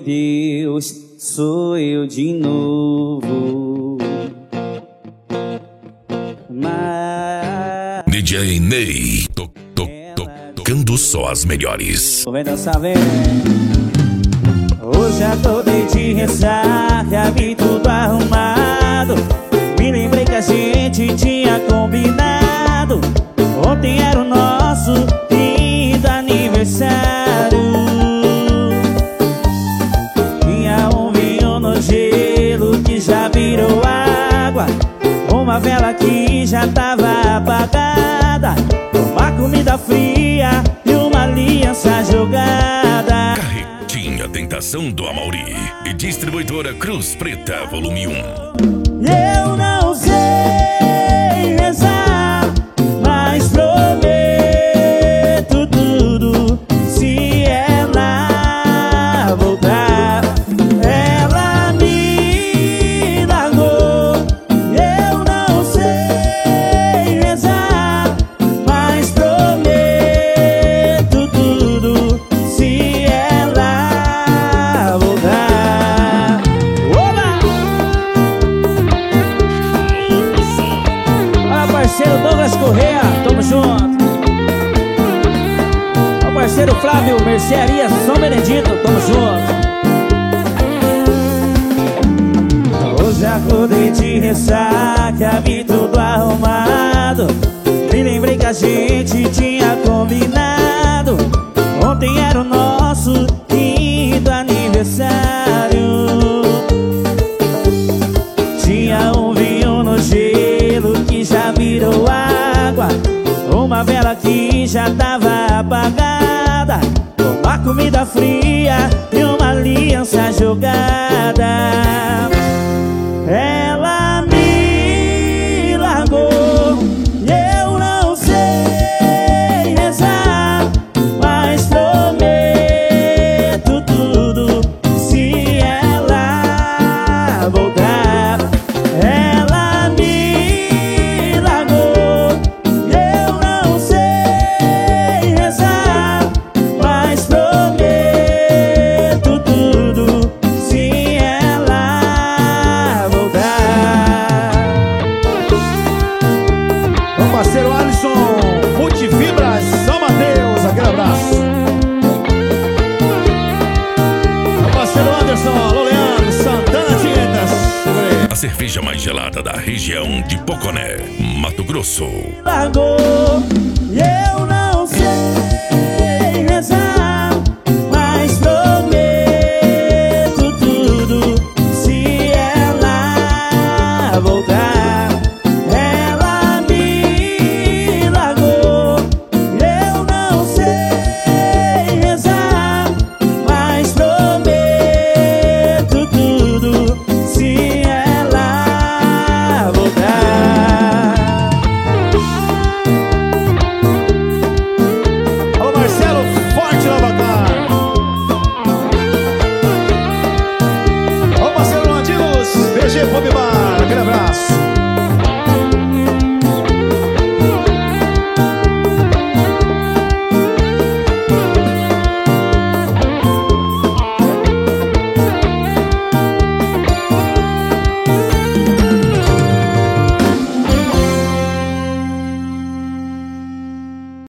Deus, sou eu de novo. DJ Ney, tocando só as melhores. Vem dançar, vem. Hoje acordei de ressaca, vi tudo arrumado. Me lembrei que a gente tinha combinado. Ontem era o nosso lindo aniversário. Tinha um vinho no gelo que já virou água, uma vela que já tava apagada, uma comida fria e uma aliança jogada. Carretinha Tentação do Amauri e distribuidora Cruz Preta, volume 1. Eu não sei rezar, mas prometo tudo. Se ela voltar, ela me largou. Eu não sei rezar, mas prometo tudo. Se ela voltar. Olá! Olha, parceiro Douglas Correia, tamo junto. Olha, parceiro Flávio, Mercearia São Benedito, tamo junto. Hoje acordei de ressaca, vi tudo arrumado. Me lembrei que a gente tinha combinado. Ontem era o nosso lindo aniversário. Tinha um vinho no gelo que já virou água, uma vela que já tava apagada, uma comida fria e uma aliança jogada. Ela me largou. Eu não sei rezar, mas prometo tudo. Se ela voltar, ela me largou. Eu não sei rezar, mas prometo tudo. Se ela voltar. Meu parceiro Alisson, Multifibras, São Mateus, aquele abraço. Meu parceiro Anderson, alô Leandro, Santana Tintas. A cerveja mais gelada da região de Poconé, Mato Grosso. Largou. Eu não